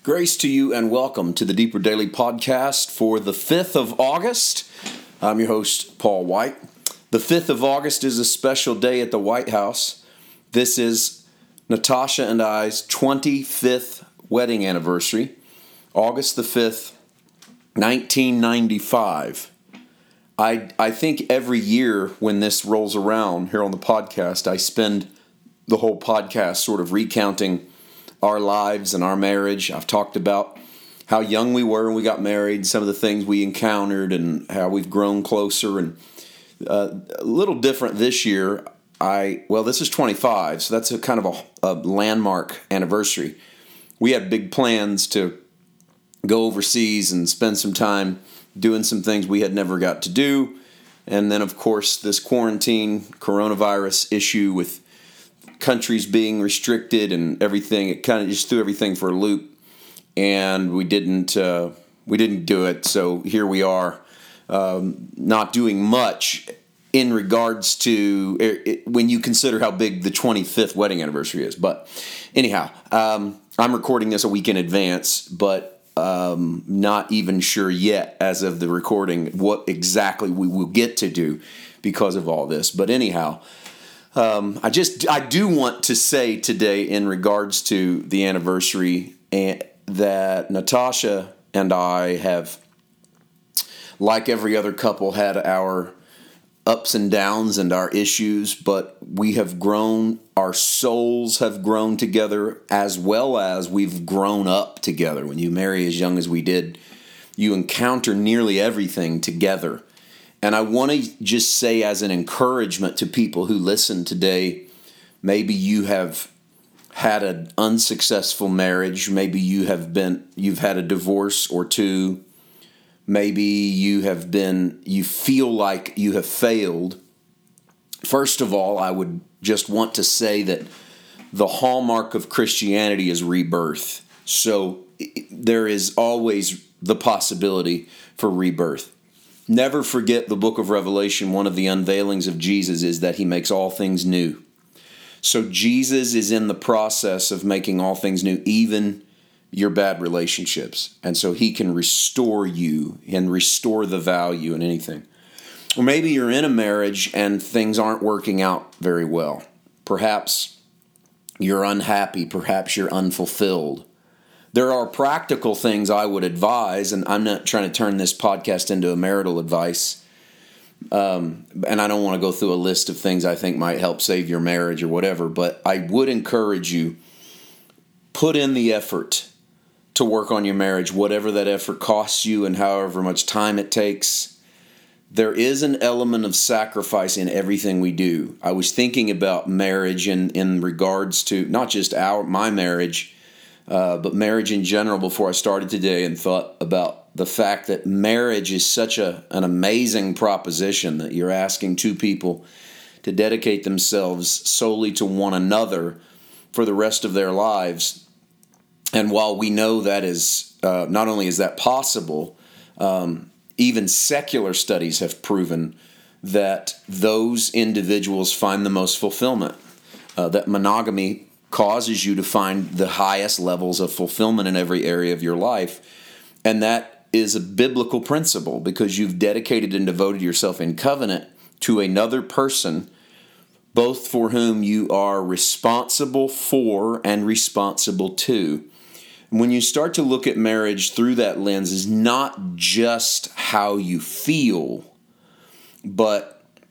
Grace to you and welcome to the Deeper Daily Podcast for the 5th of August. I'm your host, Paul White. The 5th of August is a special day at the White House. This is Natasha and I's 25th wedding anniversary, August the 5th, 1995. I think every year when this rolls around here on the podcast, I spend the whole podcast sort of recounting our lives and our marriage. I've talked about how young we were when we got married, some of the things we encountered, and how we've grown closer. And a little different this year. This is 25, so that's a kind of a landmark anniversary. We had big plans to go overseas and spend some time doing some things we had never got to do. And then, of course, this quarantine coronavirus issue with countries being restricted and everything, it kind of just threw everything for a loop, and we didn't do it. So here we are, not doing much in regards to when you consider how big the 25th wedding anniversary is. But anyhow, I'm recording this a week in advance, but not even sure yet as of the recording what exactly we will get to do because of all this. But anyhow, I do want to say today in regards to the anniversary that Natasha and I have, like every other couple, had our ups and downs and our issues, but we have grown, our souls have grown together as well as we've grown up together. When you marry as young as we did, you encounter nearly everything together. And I want to just say as an encouragement to people who listen today, maybe you have had an unsuccessful marriage, maybe you've had a divorce or two, maybe you feel like you have failed. First of all, I would just want to say that the hallmark of Christianity is rebirth. So there is always the possibility for rebirth. Never forget the book of Revelation. One of the unveilings of Jesus is that he makes all things new. So Jesus is in the process of making all things new, even your bad relationships. And so he can restore you and restore the value in anything. Or maybe you're in a marriage and things aren't working out very well. Perhaps you're unhappy. Perhaps you're unfulfilled. There are practical things I would advise, and I'm not trying to turn this podcast into a marital advice, and I don't want to go through a list of things I think might help save your marriage or whatever, but I would encourage you, put in the effort to work on your marriage, whatever that effort costs you and however much time it takes. There is an element of sacrifice in everything we do. I was thinking about marriage in regards to not just my marriage, but marriage in general before I started today, and thought about the fact that marriage is such an amazing proposition that you're asking two people to dedicate themselves solely to one another for the rest of their lives. And while we know that is not only is that possible, even secular studies have proven that those individuals find the most fulfillment, that monogamy causes you to find the highest levels of fulfillment in every area of your life. And that is a biblical principle because you've dedicated and devoted yourself in covenant to another person, both for whom you are responsible for and responsible to. When you start to look at marriage through that lens, is not just how you feel, but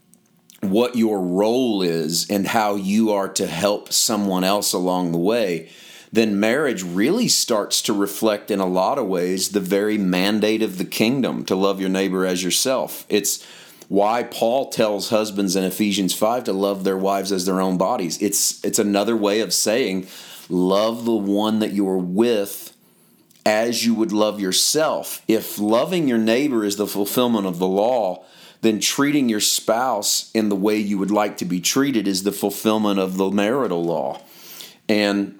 what your role is and how you are to help someone else along the way, then marriage really starts to reflect in a lot of ways the very mandate of the kingdom, to love your neighbor as yourself. It's why Paul tells husbands in Ephesians 5 to love their wives as their own bodies. It's another way of saying love the one that you are with as you would love yourself. If loving your neighbor is the fulfillment of the law, then treating your spouse in the way you would like to be treated is the fulfillment of the marital law. And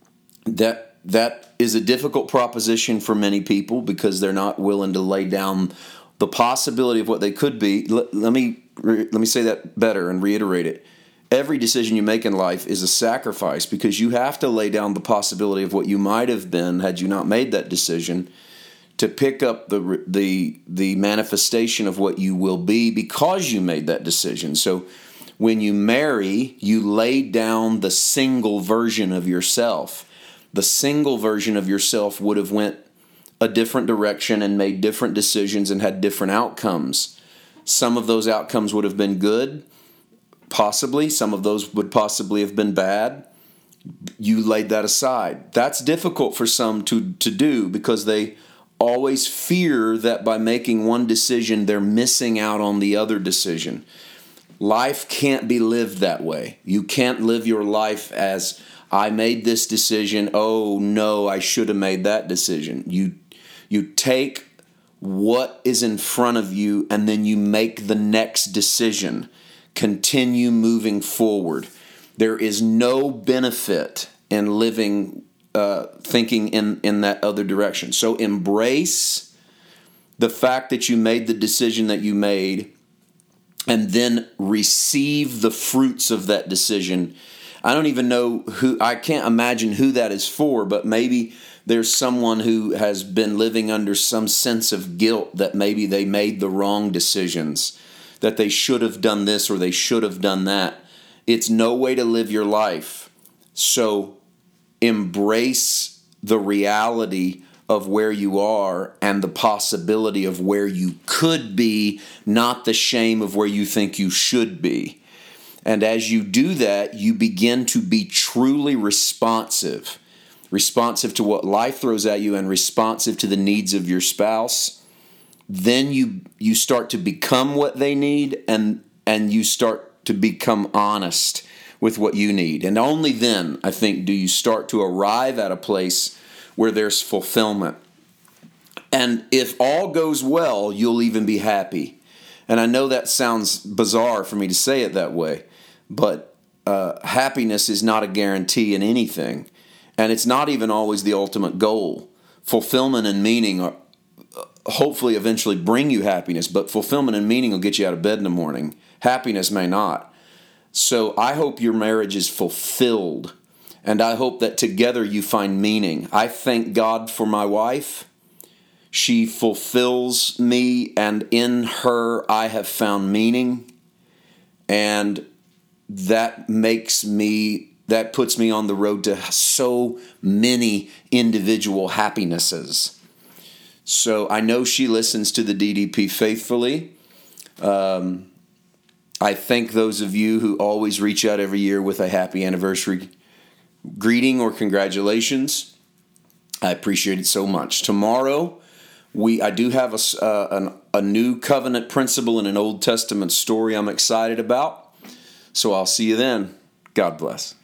that is a difficult proposition for many people because they're not willing to lay down the possibility of what they could be. Let me say that better and reiterate it. every decision you make in life is a sacrifice, because you have to lay down the possibility of what you might have been had you not made that decision, to pick up the manifestation of what you will be because you made that decision. So when you marry, you lay down the single version of yourself. The single version of yourself would have went a different direction and made different decisions and had different outcomes. Some of those outcomes would have been good, possibly. Some of those would possibly have been bad. You laid that aside. That's difficult for some to do, because they always fear that by making one decision, they're missing out on the other decision. Life can't be lived that way. You can't live your life as, I made this decision, oh no, I should have made that decision. You take what is in front of you and then you make the next decision. Continue moving forward. There is no benefit in living, thinking in that other direction. So embrace the fact that you made the decision that you made, and then receive the fruits of that decision. I don't even know I can't imagine who that is for, but maybe there's someone who has been living under some sense of guilt that maybe they made the wrong decisions, that they should have done this or they should have done that. It's no way to live your life. So embrace the reality of where you are and the possibility of where you could be, not the shame of where you think you should be. And as you do that, you begin to be truly responsive to what life throws at you and responsive to the needs of your spouse. Then you start to become what they need, and you start to become honest with what you need. And only then, I think, do you start to arrive at a place where there's fulfillment. And if all goes well, you'll even be happy. And I know that sounds bizarre for me to say it that way, but happiness is not a guarantee in anything. And it's not even always the ultimate goal. Fulfillment and meaning are, hopefully eventually bring you happiness, but fulfillment and meaning will get you out of bed in the morning. Happiness may not. So I hope your marriage is fulfilled, and I hope that together you find meaning. I thank God for my wife. She fulfills me, and in her I have found meaning. And that puts me on the road to so many individual happinesses. So I know she listens to the DDP faithfully. I thank those of you who always reach out every year with a happy anniversary greeting or congratulations. I appreciate it so much. Tomorrow, I do have a new covenant principle in an Old Testament story I'm excited about. So I'll see you then. God bless.